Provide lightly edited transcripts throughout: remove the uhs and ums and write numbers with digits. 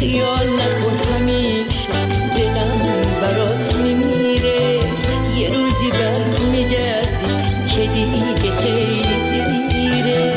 خیال نکن همیشه دلم برات میمیره، یه روزی برمیگردی که دیگه خیلی دیره.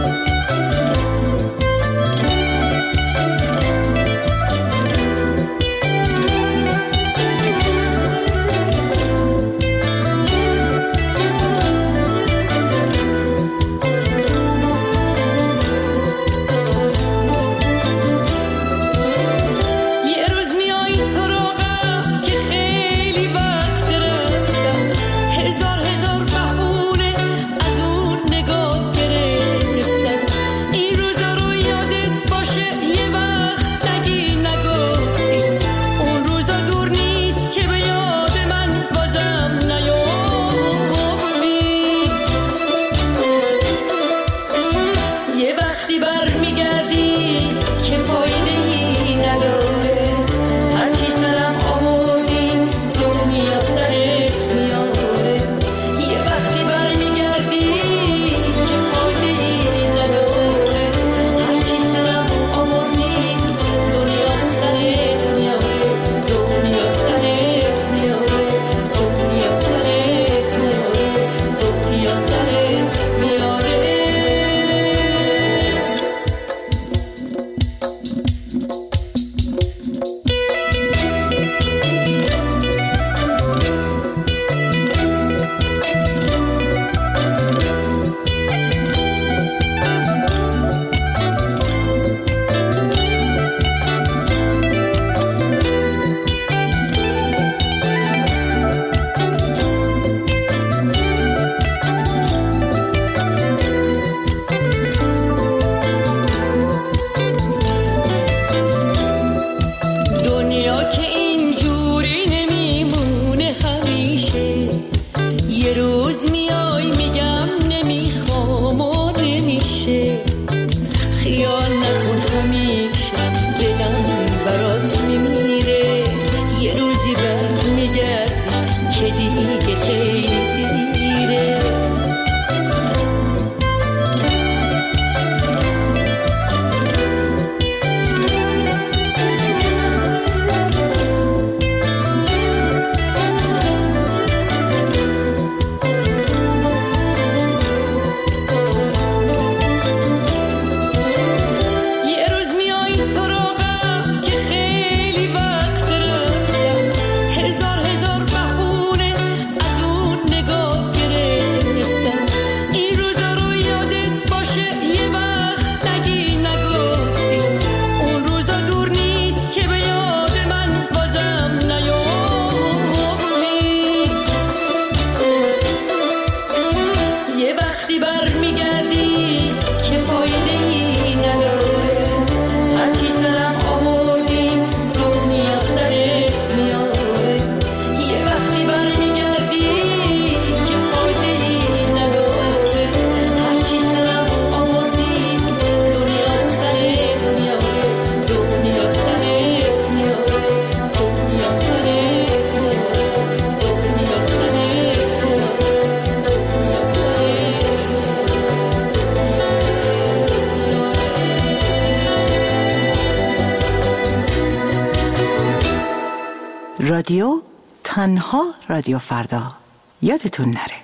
رادیو تنها رادیو فردا، یادتون نره.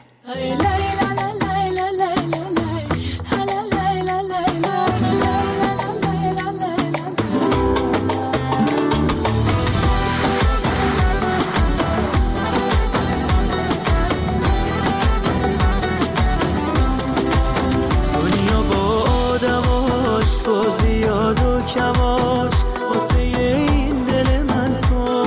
دنیا با آدماش با زیاد و کماش، واسه این دل من تو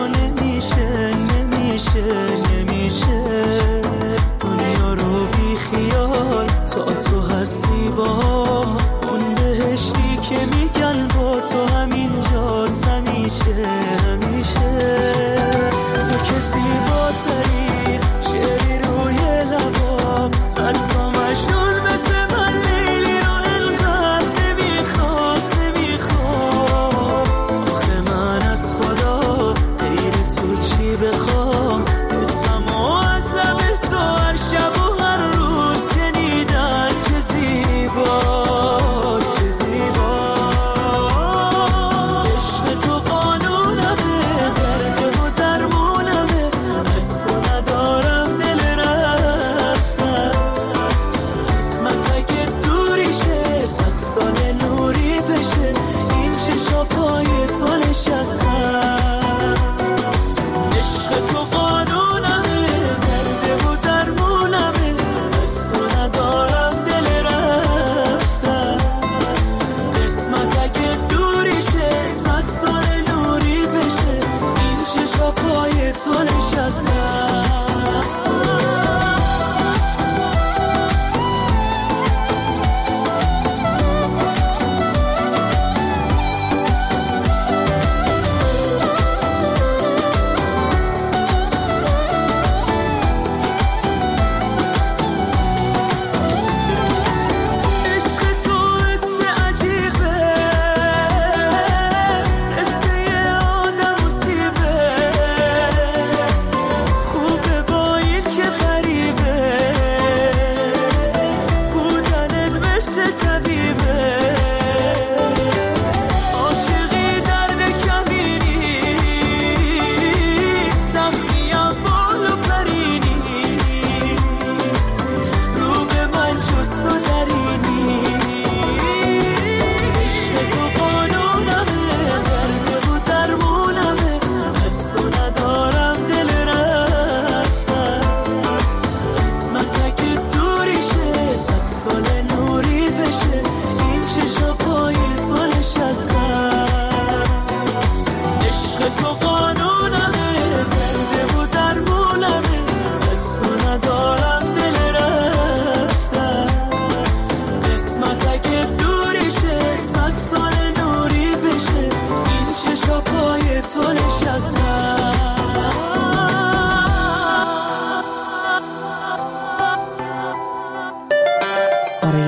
نمیشه دنیا رو بی خیال تا تو هستی با اون بهشتی که میگن با تو همینجاست همیشه تو کسی بالاتری شعری روی لبام، حتی مجنون مثل من لیلی رو انقدر نمیخواست آخه من از خدا غیر تو چی بخوام، اسممو از لب تو هر شب و هر روز شنیدن چه زیباست عشق تو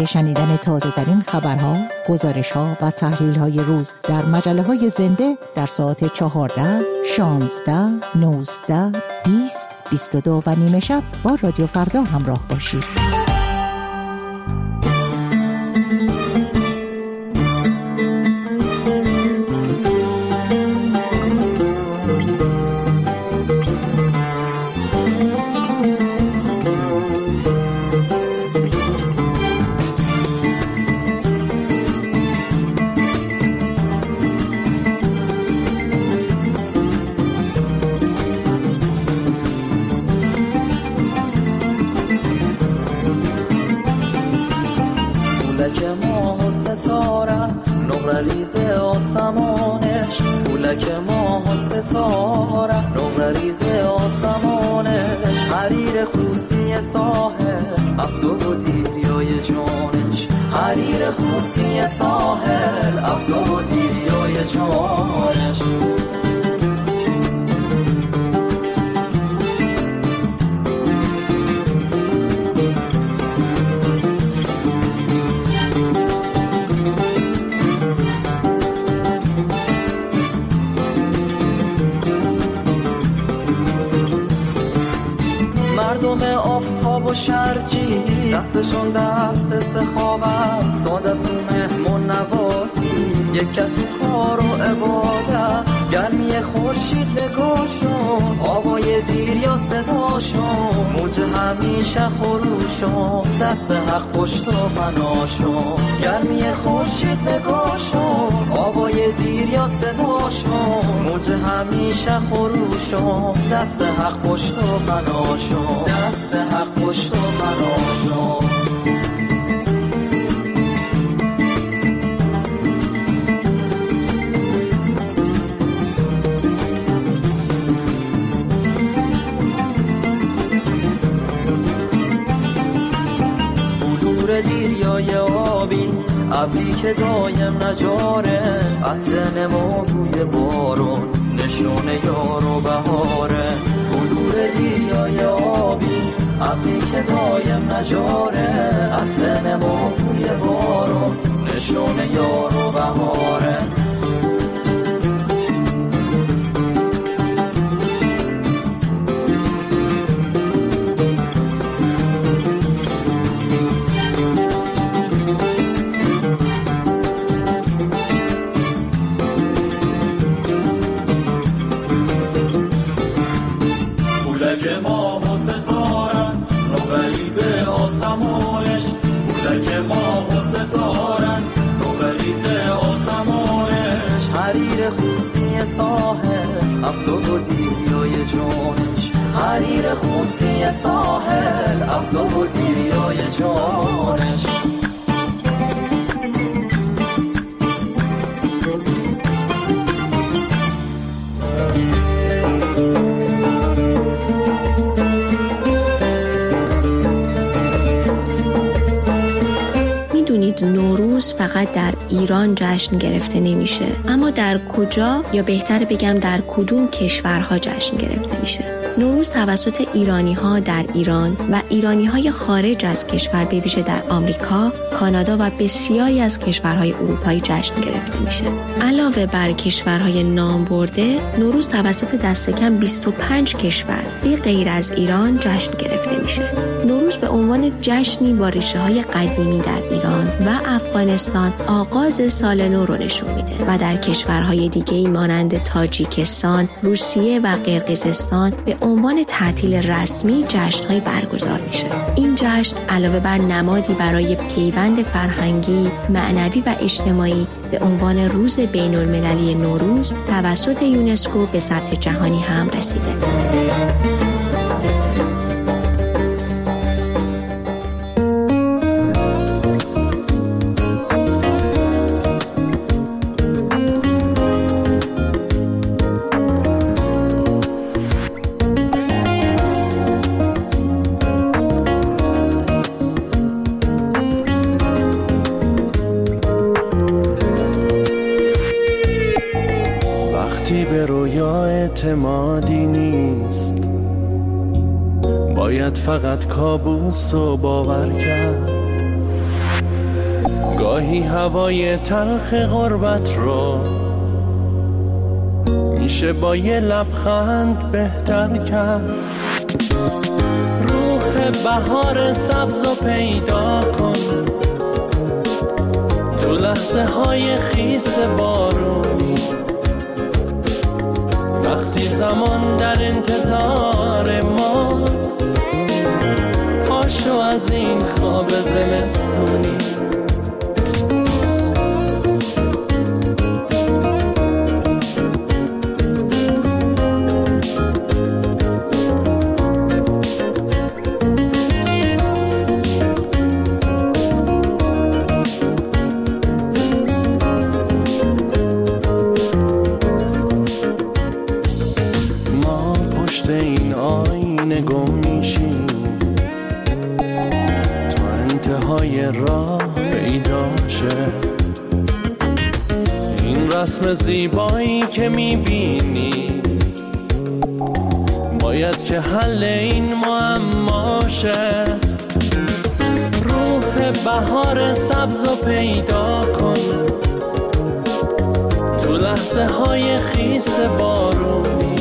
برای شنیدن تازه ترین خبرها، گزارش‌ها و تحلیل‌های روز در مجله‌های زنده در ساعت 14, 16, 19, 20, 22 و نیمه شب با رادیو فردا همراه باشید. فلک ماه و ستاره نوریز آسمانش حریر خوسی ساحل افدو و دیریای جانش حریر خوسی ساحل افدو و دیریای جانش آفتاب و شرجی دستشون دست سخاوت سادت و مهمون نوازی یکت تو کار و عبادت گرمی خورشید نگاشون آوای دیر یا صداشون موج همیشه خروشون دست حق پشت و پناشون گرمی خورشید نگاشون آوای دیر یا صداشون موج همیشه خروشون دست حق پشت و پناشون دست حق پشت و پناشون دیریای آبی ابری که دایم نجاره عطر نما بوی بارون نشونه یار و بهاره بلور دیریای آبی ابری که دایم نجاره عطر نما بوی بارون نشونه یار و بهاره ساحل افدو و دیریای جانش حریر خوسی ساحل افدو و دیریای جانش نوروز فقط در ایران جشن گرفته نمیشه، اما در کجا یا بهتر بگم در کدوم کشورها جشن گرفته میشه؟ نوروز توسط ایرانی‌ها در ایران و ایرانی‌های خارج از کشور به ویژه در آمریکا، کانادا و بسیاری از کشورهای اروپایی جشن گرفته میشه. علاوه بر کشورهای نام برده، نوروز توسط دست کم 25 کشور به غیر از ایران جشن گرفته میشه. نوروز به عنوان جشنی با ریشه‌های قدیمی در ایران و افغانستان آغاز سال نو رو نشون میده و در کشورهای دیگه‌ای مانند تاجیکستان، روسیه و قرقیزستان به عنوان تعطیل رسمی جشن‌های برگزار میشه. این جشن علاوه بر نمادی برای پیوند فرهنگی، معنوی و اجتماعی به عنوان روز بین‌المللی نوروز توسط یونسکو به ثبت جهانی هم رسیده. اعتمادی نیست، باید فقط کابوس رو باور کرد. گاهی هوای تلخ غربت رو میشه با یه لبخند بهتر کرد. روح بهار سبز رو پیدا کن تو لحظه های خیس بارونی، وقتی زمان در انتظار ماست. پاشو از این خواب زمستونی. این آینه گم میشیم تا انتهای راه پیدا شه. این رسم زیبایی که میبینی باید که حل این معما شه. روح بهار سبز رو پیدا کن تو لحظه های خیس بارونی،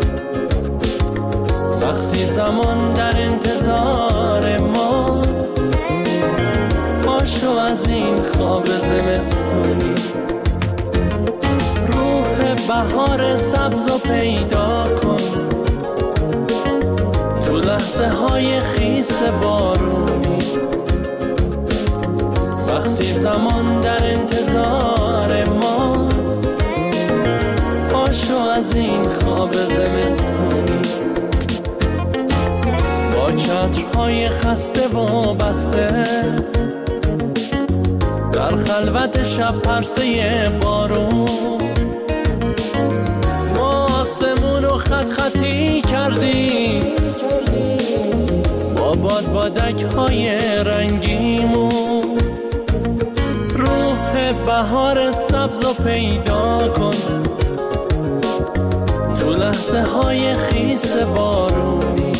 وقتی زمان در انتظار ماست. پاشو از این خواب زمستونی. روح بهار سبز رو پیدا کن تو لحظه های خیس بارونی، وقتی زمان در انتظار ماست. پاشو از این خواب زمستونی. با چترهای خسته و بسته در خلوت شب پرسه بارون، ما آسمون رو خط خطی کردیم با بادبادک های رنگیمون. روح بهار سبز رو پیدا کن تو لحظه های خیس بارونی،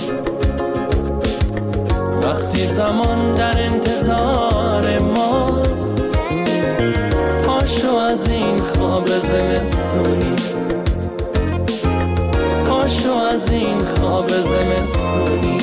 وقتی زمان در انتظار ماست. پاشو از این خواب زمستونی. پاشو از این خواب زمستونی.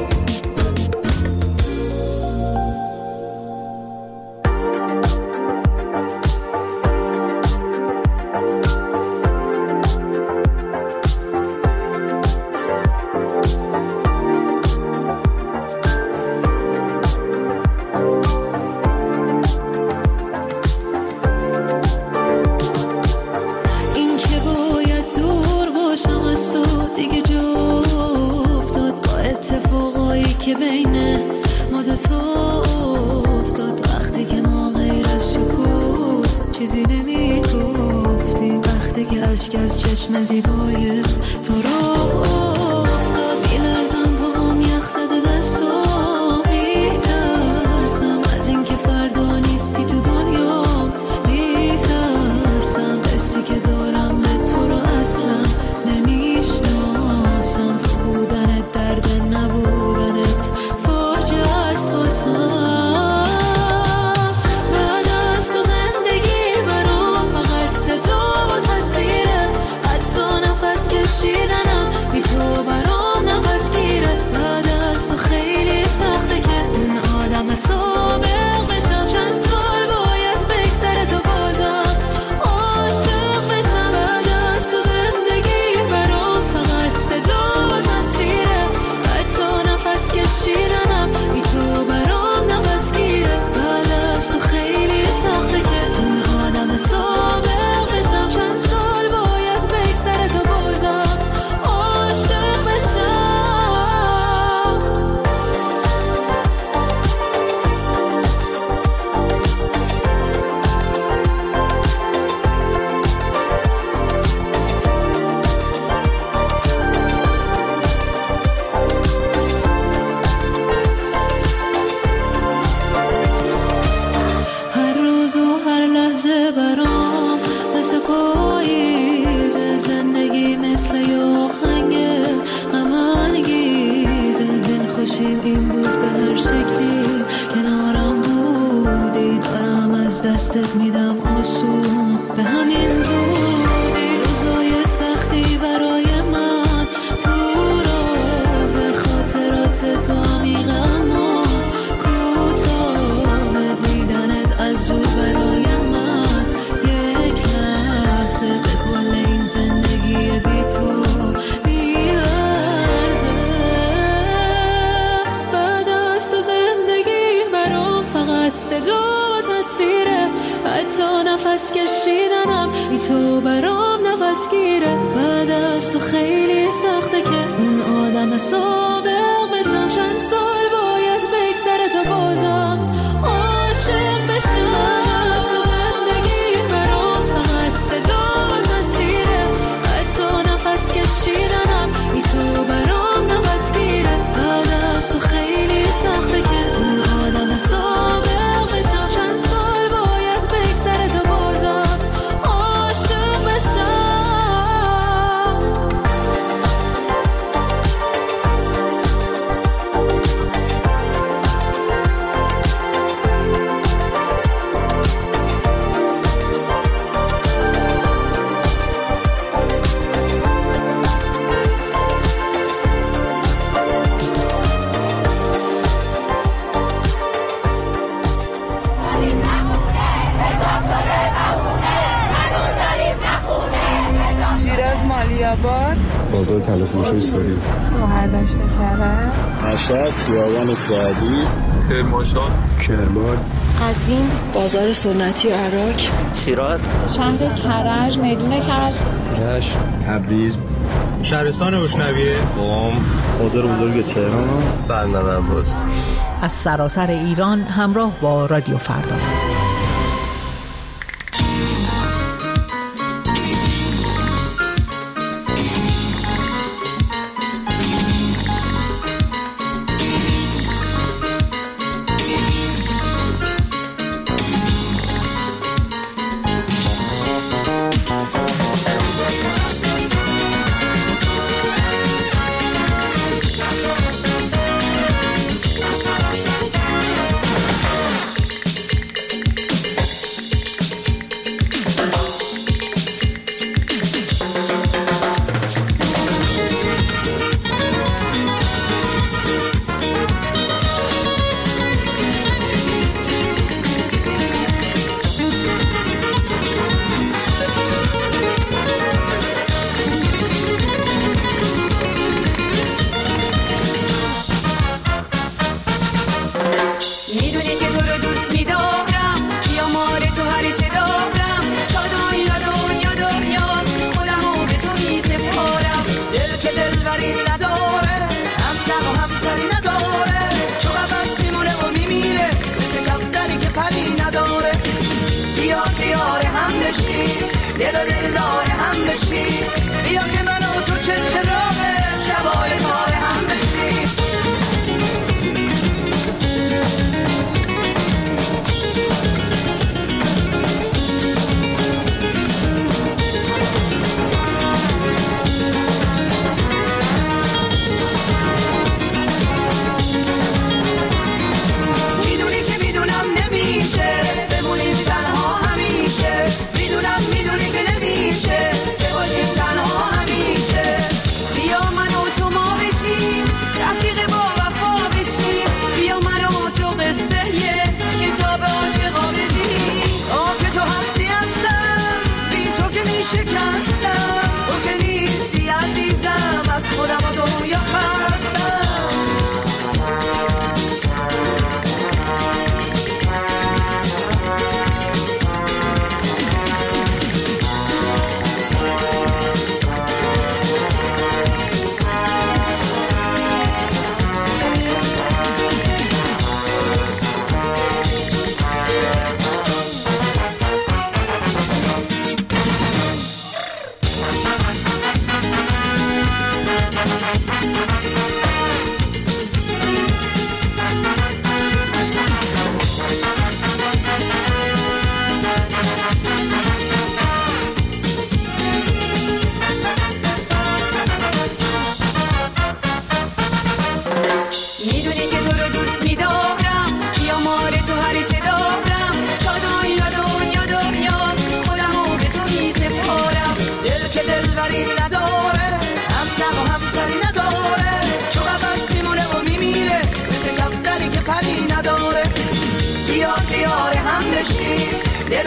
که بین ما دوتا افتاد وقتی که ما غیر از سکوت چیزی نمی گفتیم، وقتی که اشک از چشم زیبای تو رو افتاد. میلرزم پاهم یخ زده دستم، میترسم از این که فردا نیستی تو دنیا، میترسم حسی که دارم به تو رو اصلا نمیشناسم. تو بودنت درد نبودنت فاجعه است واسم. بعد از تو زندگی برام فقط صدا و تصویره، حتی نفس کشیدنم بی تو دستت میدم آسون به همین زودی روزای سختی برای من تو راه خاطرات تو عمیق اما کوتاه دیدنت از زود برای من یک لحظه به کل این زندگی بی تو میارزه. بعد از تو زندگی برام فقط صدا تصویره، حتی نفس کشیدنم بی تو برام نفس گیره. بعد از تو خیلی سخته که اون آدم سابق بشم، چند سال باید بگذره تا بازم عاشق بشم. از تو زندگی برام فقط صدا تصویره، حتی نفس کشیدنم بی تو برام نفس گیره. بعد از تو خیلی سخته که اون آدم سابق بشم، چند سال باید بگذره تا بازم عاشق بشم. بازار تلفروشی سوری، مهردشت کرد، مشهد، خیابان سعدی، کرمانشاه، کرمان، قزوین، بازار سنتی عراق، شیراز، شهر کرج، میدون کرج، رشت، تبریز، شهرستان روشنویه، قم، بازار بزرگ تهران، بندر عباس. از سراسر ایران همراه با رادیو فردا.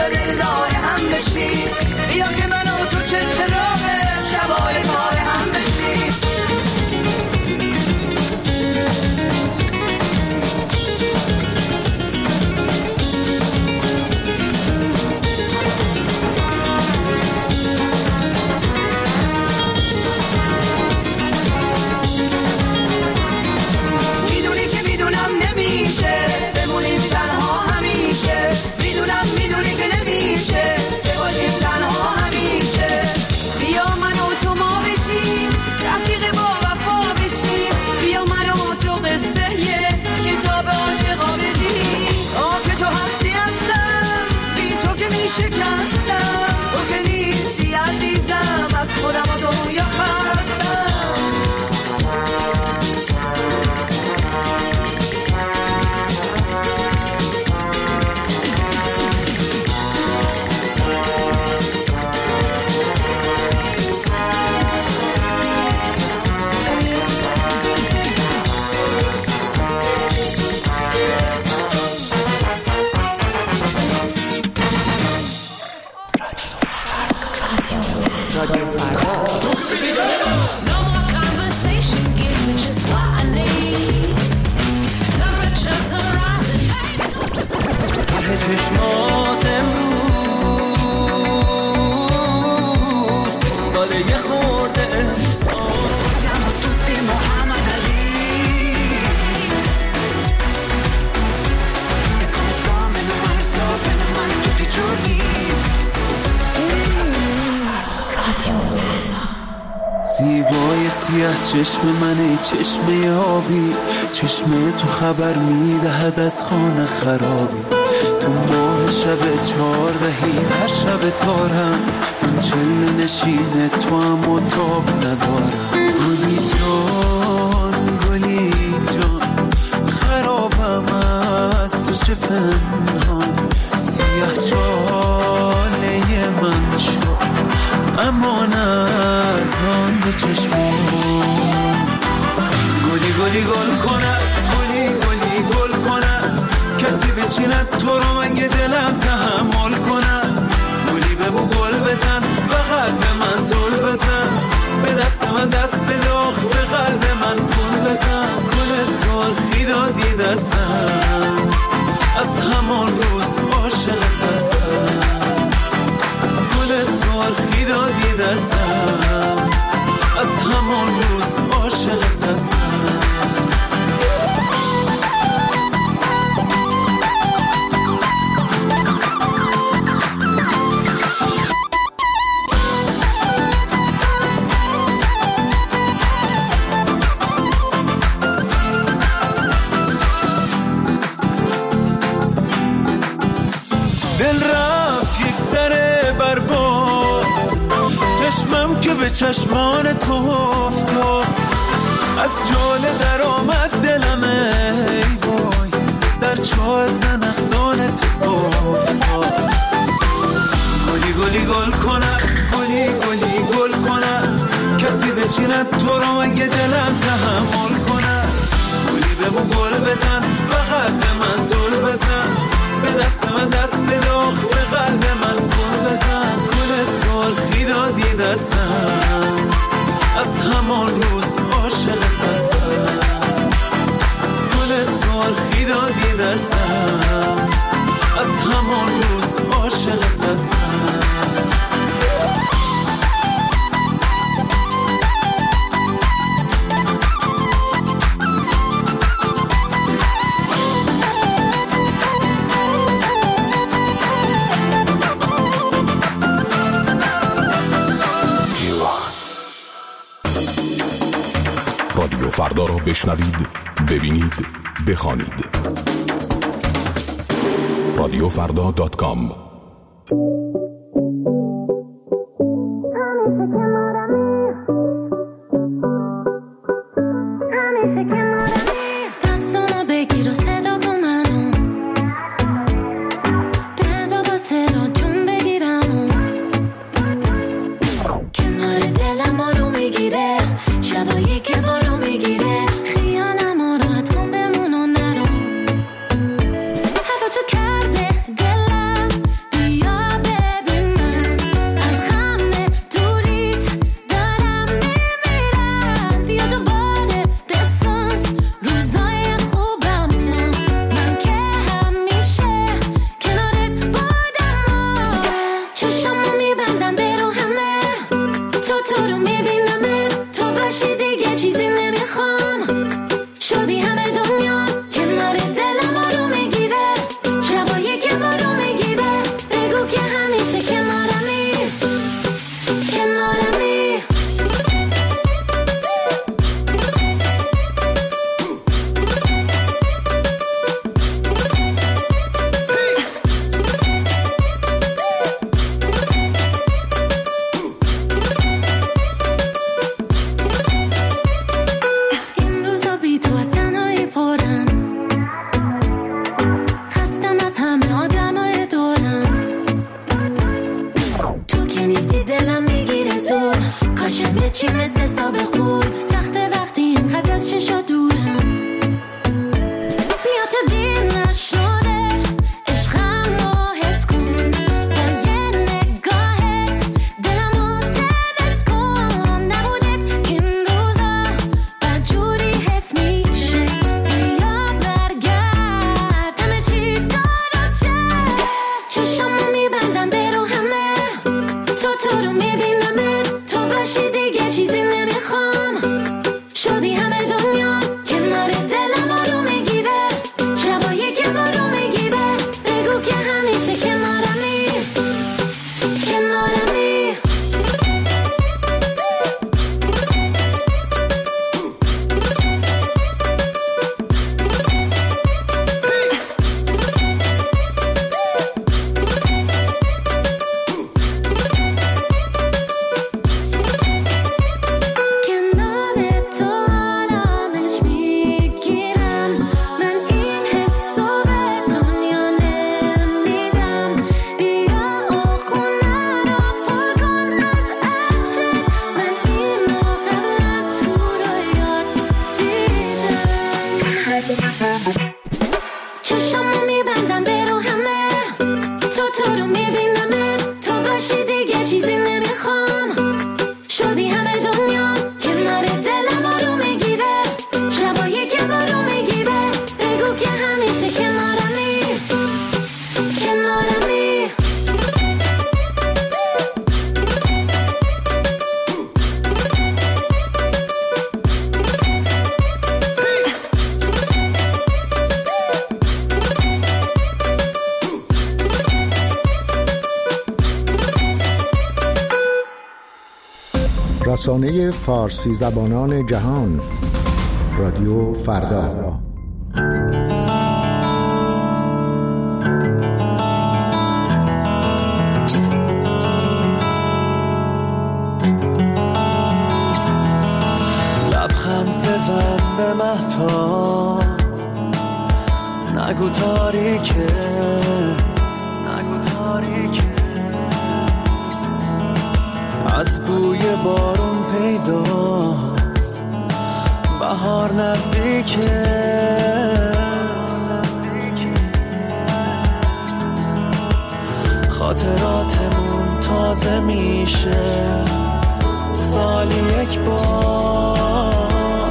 دل راه هم بشیم، بیا که من و تو چه چراغ شبای کار هم بشیم. چشمات امروز دنبال یه خورده احساس siamo tutti Muhammad Ali e come sto bene male tutti i giorni. زیبای سیاه چشم منه، چشم آبی، چشم تو خبر میدهد از خانه خرابی. تو ماه شب 14 هر شب تارم، من چله نشینه تو هم و تاب ندارم. گلی جان خرابم از تو چه پنهان، سیاه چاله من شو امان از آن دو چشمان. گلی گل کنه، گلی گل کنه، کسی بچیند تو رو مگه دلم تحمل کنم. گلی ببو گل بزن، فقط به من زل بزن، به دست من دست بده، آخ به قلب من پول بزن. گل سرخی دادی دستم، از همان روز عاشقت هستم. گل سرخی دادی دستم، از همان روز عاشقت هستم. که به چشمان تو افتاد، از جاله در آمد دلم ای وای، در چاه زنخدان تو افتاد. گلی گل کنه، گلی گل کنه، کسی بچیند تو رو مگه دلم تحمل کنه. گلی ببو گل بزن، فقط به من زل بزن، به دست من دست بده، آخ به قلب من گل بزن. گل سرخی دادی دستم، از همان روز عاشقت هستم. گل سرخی دادی دستم، از همان روز عاشقت هستم. رادیو فردا را بشنوید، ببینید، بخوانید. radiofrda.com. Yeah. زور کاشم چی مثل سابق بود سخته وقتی اینقدر از چشا دورم بیا تو دیر نشده عشقم رو حس کن با یه نگاهت دلمو دلت کن نبودت این روزا بدجوری حس میشه بیا برگرد همه چی درست شه چشمو میبندم برو همه تو رو میبینم تو باشی دیگه چیزی نمیخوام شدی همه دنیا کنار دلم رو میگیره شبایی که ما رو میگیره بگو که همیشه کنارمی کنارمی چشمو میبندم برو همه تو رو میبینم تو باشی دیگه چیزی نمیخوام شدی همه دنیا کنار دلم رو میگیره شبایی که ما رو میگیره بگو که همیشه کنارمی کنارمی رسانه فارسی زبانان جهان رادیو فردا. لبخند بزن به مهتاب نگو تاریکه از بوی بارون پیداست بهار نزدیکه خاطراتمون تازه میشه سالی یک بار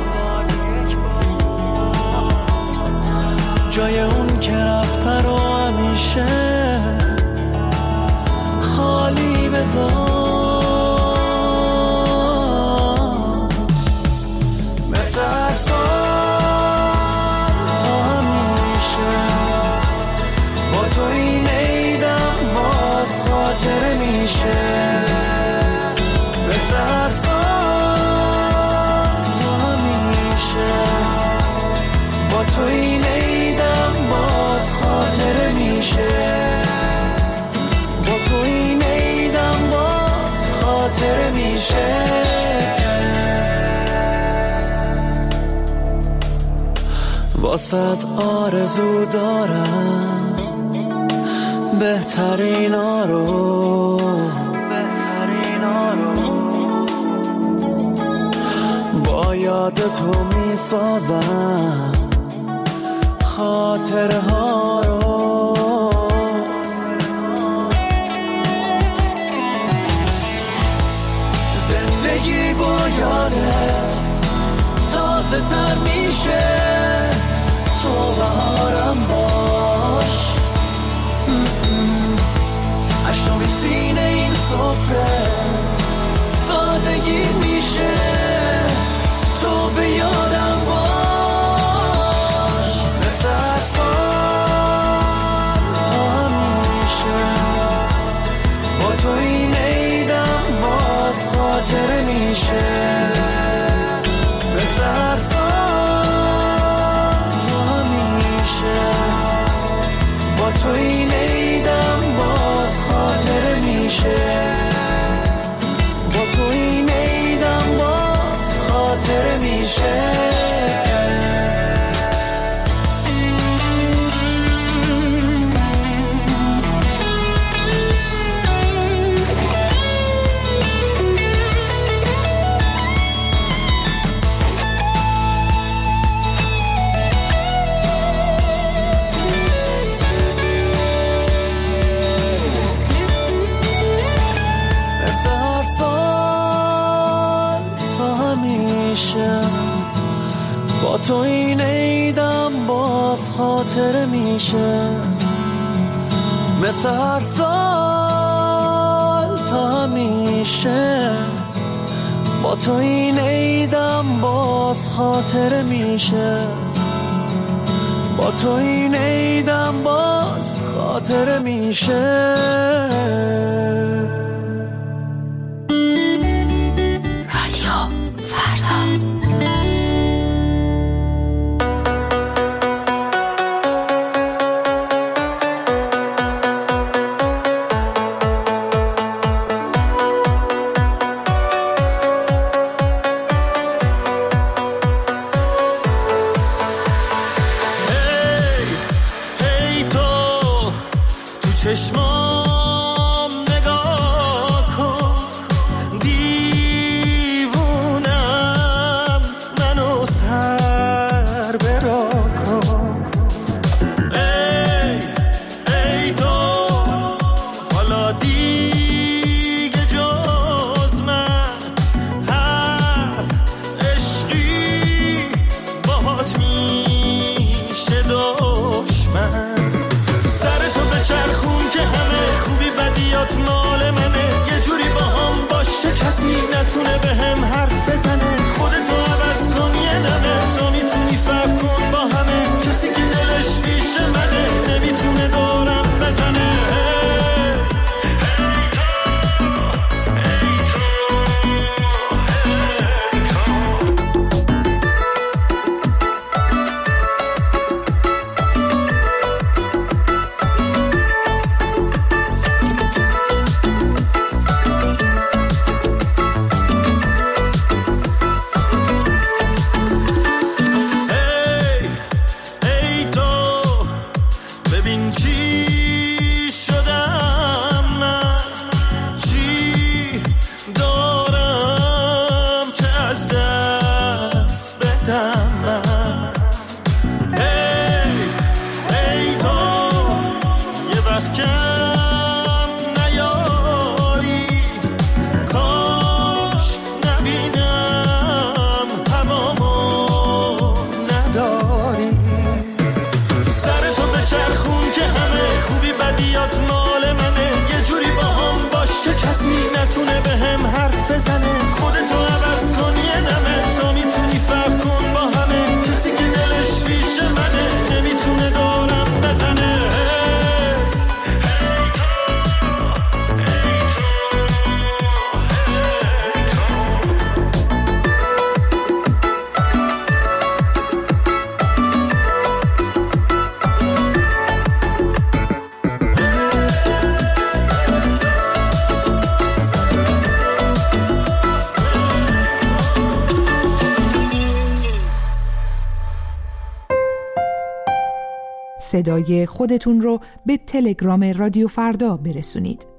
جای اون که رفته رو همیشه خالی بذار تو این ایدم باز خاطره میشه با تو این ایدم باز خاطره میشه واسط آرزو دارم بهترین رو با یاد تو میسازم خاطره ها رو زندگی با یادت تازه تر میشه تو بهارم باش اشتام سینه این سفره سادگی میشه تو به یادم باش تو این ایدم باز خاطره میشه به سرسان تو همیشه با تو این ایدم باز خاطره میشه میشه، با تو این عیدم باز خاطره میشه، مثل هر سال تا همیشه. با تو این عیدم باز خاطره میشه، با تو این عیدم باز خاطره میشه. چشمام نگاه کن، دیوونم منو سر برا کن. ای تو حالا دیگه جز من هر عشقی باهات میشه دشمن. چرخون که همه خوبی بدیات مال منه، یه جوری با هم باش که کسی نتونه به هم حرف بزنه. خودتو عوض کن یه دمه، تا میتونی فرق کن با همه. کسی که دلش پیش منه نمیتونه دورم بزنه. نتونه به هم حرف بزنه. خودتو عوض کن یه دمه، تا میتونی فرق کن با همه. کسی که دلش پیش منه نمیتونه دورم بزنه. صدای خودتون رو به تلگرام رادیو فردا برسونید.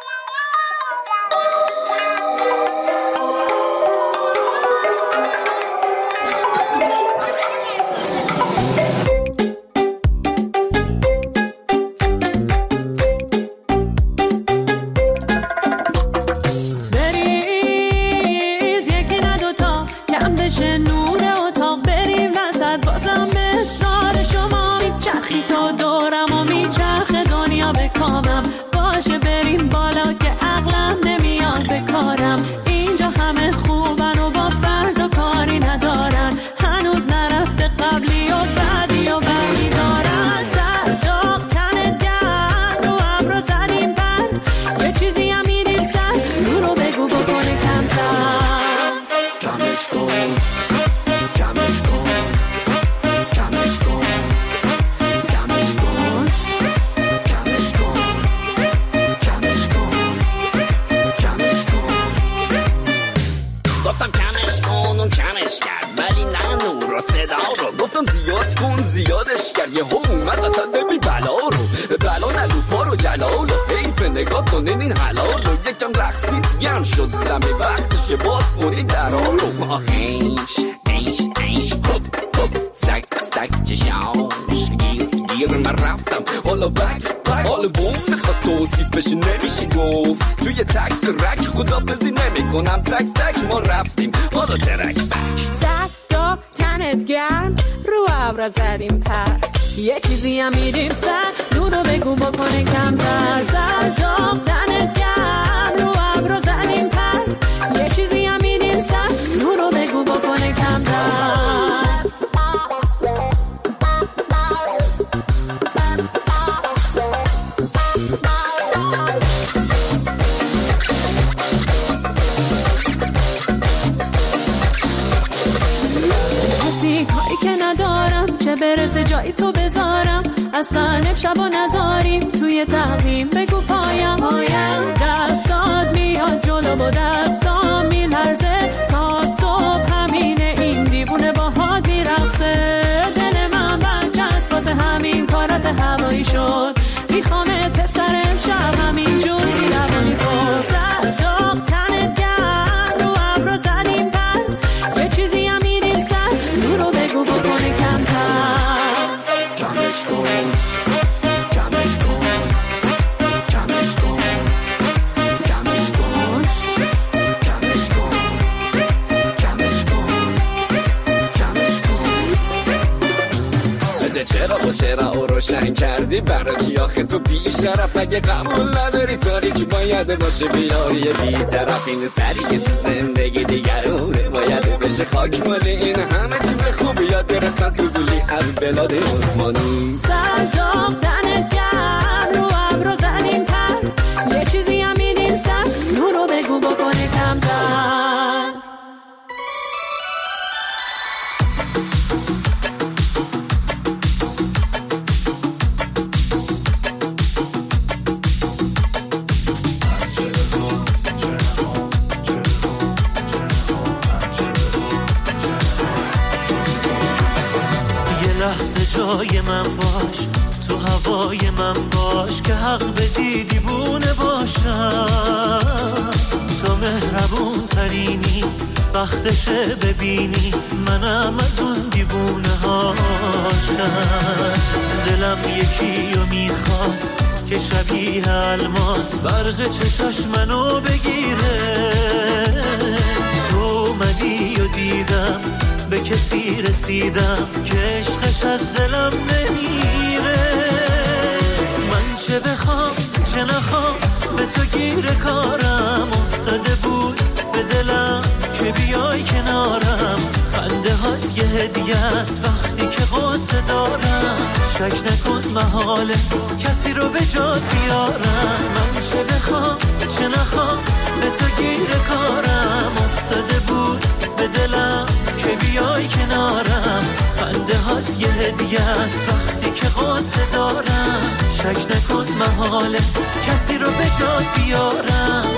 بریز یکی نه دوتا کم بشه نور اتاق، بریم وسط بازم به اصرار شما چرخی تا دورم و میچرخه دنیا به کامم. باشه بریم بالا که عقلم نمیاد به کارم. اینجا همه خوبن و با فردا کاری ندارن، هنوز نرفته قبلی و بعدی و بعدی دارن. سرداغ تنت گرم رو ابرو زدیم بر، یه چیزی هم میدیم سر نورو بگو بکنه کمتر. جمعش کن جمعش کن جمعش کن جمعش کن جمعش کن جمعش کن جمعش کن. گفتم کمش کن اون کمش کرد ولی نه نور و صدا رو. گفتم زیاد کن زیادش کرد یه هم اومد اصلا ببین بلا رو. بلا نگو پا رو جلال رو حیف نگاه کنین این حلال رو. یکم رقصی گم شد زمین وقتش باز کنین درا رو. اینش اینش اینش سک سک چشاش گیر گیر من رفتم حالا بک حالا بوم میخواد توصیفش نمیشه گفت توی تک ترک خدافزی نمی کنم تک تک ما رفتیم حالا ترک بک زد دو تنت گرم رو ابرا زدیم پر یه چیزی هم میدیم سر نونو بگو بکنه کمتر زد دو تنت گرم رو ابرا زدیم پر یه چیزی هم میدیم سر نونو بگو بکنه کمتر چه برسه جایی تو بذارم اصلا امشب و نذاریم توی تقویم بگو پایم دستات میاد جلو و دستام میلرزه تا صبح همینه این دیوونه باهات میرقصه دل من برچسب واسه همین کارات هوایی شد میخوامت پسر امشب همین جوری روانی کن صداق تنت گرم رو ابرا زدیم پر یه چیزی هم میدیم سر نورو بگو بکنه کمتر جمعش کن جمعش کن جمعش کن جمعش کن جمعش کن جمعش کن جمعش کن بده چرا و چرا او روشن کردی برای چی آخه تو بی شرف اگه قبول نداری تاریک باید باشه بیاری بی طرف این سری که تو زندگی دیگرونه باید بشه خاک مال این همه چیز خوبی یاد گرفتن فضولی از بلاد عثمانی صداق تنت گرم رو ابرا زدیم پر یه چیزی هم میدیم سر نورو بگو بکنه کمتر جای من باش تو هوای من باش که حق بدی دیوونه باشم تو مهربون ترینی وقتشه ببینی منم از اون دیوونه هاشم دلم یکی رو میخواست که شبیه الماس برق چشاش منو بگیره تو اومدی و دیدم به کسی رسیدم که عشقش از دلم نمیره من چه بخوام چه نخوام به تو گیر کارم افتاده بود به دلم که بیای کنارم خنده هات یه هدیه است وقتی که غصه دارم شک نکن محاله کسی رو به جات بیارم من چه بخوام چه نخوام به تو گیر کارم افتاده بود به دلم که بیای کنارم خنده هات یه هدیه است وقتی که غصه دارم شک نکن محاله کسی رو به جات بیارم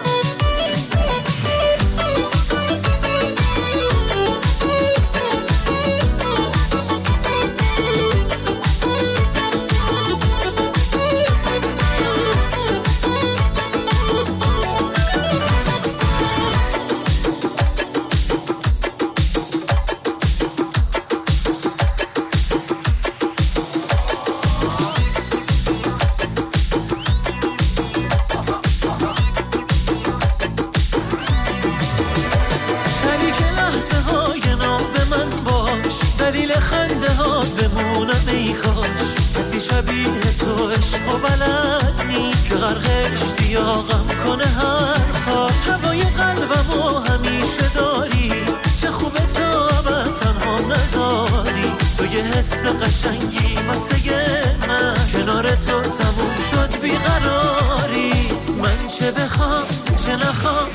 قشنگی واسه من کنار تو تموم شد بیقراری من چه بخوام چه نخوام